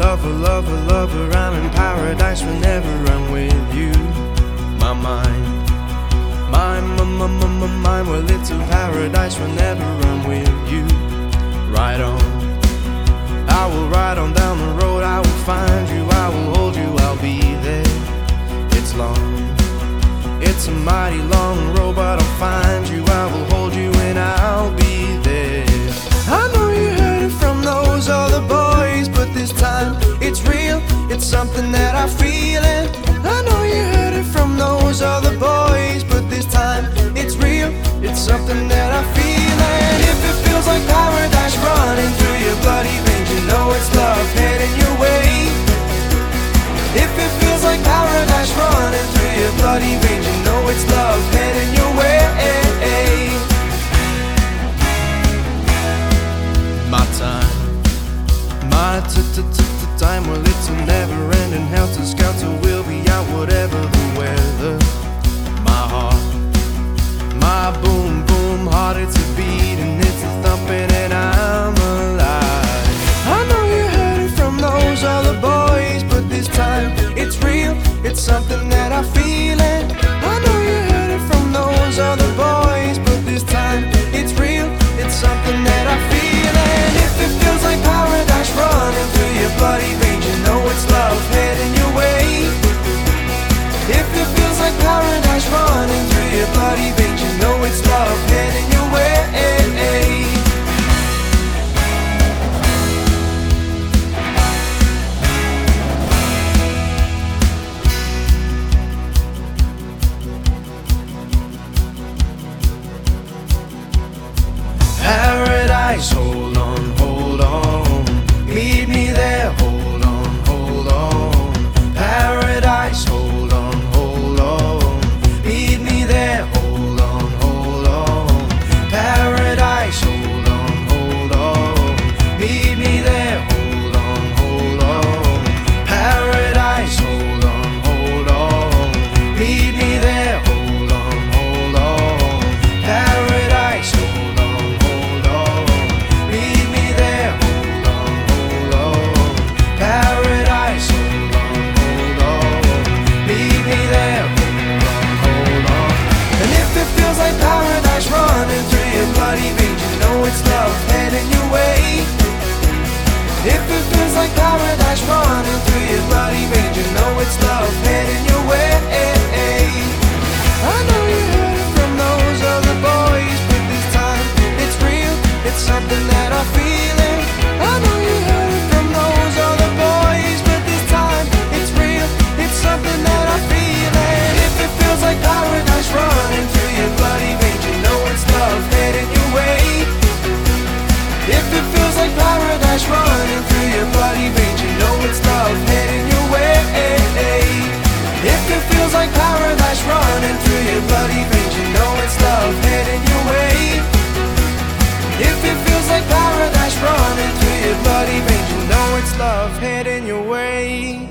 lover, I'm in paradise whenever I'm with you. My mind, my mind, well it's a paradise whenever I'm with you. Ride on, I will ride on down the road, I will find you, I will hold you, I'll be there. It's long, it's a mighty long road, but I'll find you, I will hold you, and I'll be there. I know you heard it from those other boys, but this time it's real, it's something that I feel it. I know you heard it from those other boys, but this time it's real, it's something that I feel it. If it feels like paradise running through your bloody veins, you know it's love heading your way. If it feels like paradise running through your bloody veins, you know it's love heading your way. My time, my time, well it's a never-ending helter-skelter. We'll be out whatever the weather. My heart, my boom boom heart, it's a beating, it's a thumping, and I'm alive. I know you heard it from those other boys, but this time it's real, it's something that I feel it. I know you heard it from those other boys, but this time it's real, it's something that I feel it. If it feels like paradise running through your bloody veins, you know it's love heading your way. If it feels like paradise running through your bloody veins, you know it's love heading your way. Paradise, hold on, meet me there, hold on. Paradise, hold on, meet me there, hold on. Paradise, hold on, meet me there, hold on. Paradise, hold on, meet me there, hold on. Paradise, hold on, meet me there, hold on. Paradise, hold on, meet me there, hold on. And if it feels like paradise running through your bloody veins, you know it's love heading your way. If it feels like paradise running through your bloody veins, you know it's love heading your way. I know you heard it from those other boys, but this time it's real, it's something that I feel it. I know you heard it from those other boys, but this time it's real, it's something that I feel it. If it feels like paradise running through your bloody veins, you know it's love heading your way. If it feels like paradise running through your bloody veins, you know it's love heading your way. If it feels like paradise running through your bloody veins, you know it's love heading your way. If it feels like paradise running through your bloody veins, you know it's love heading your way.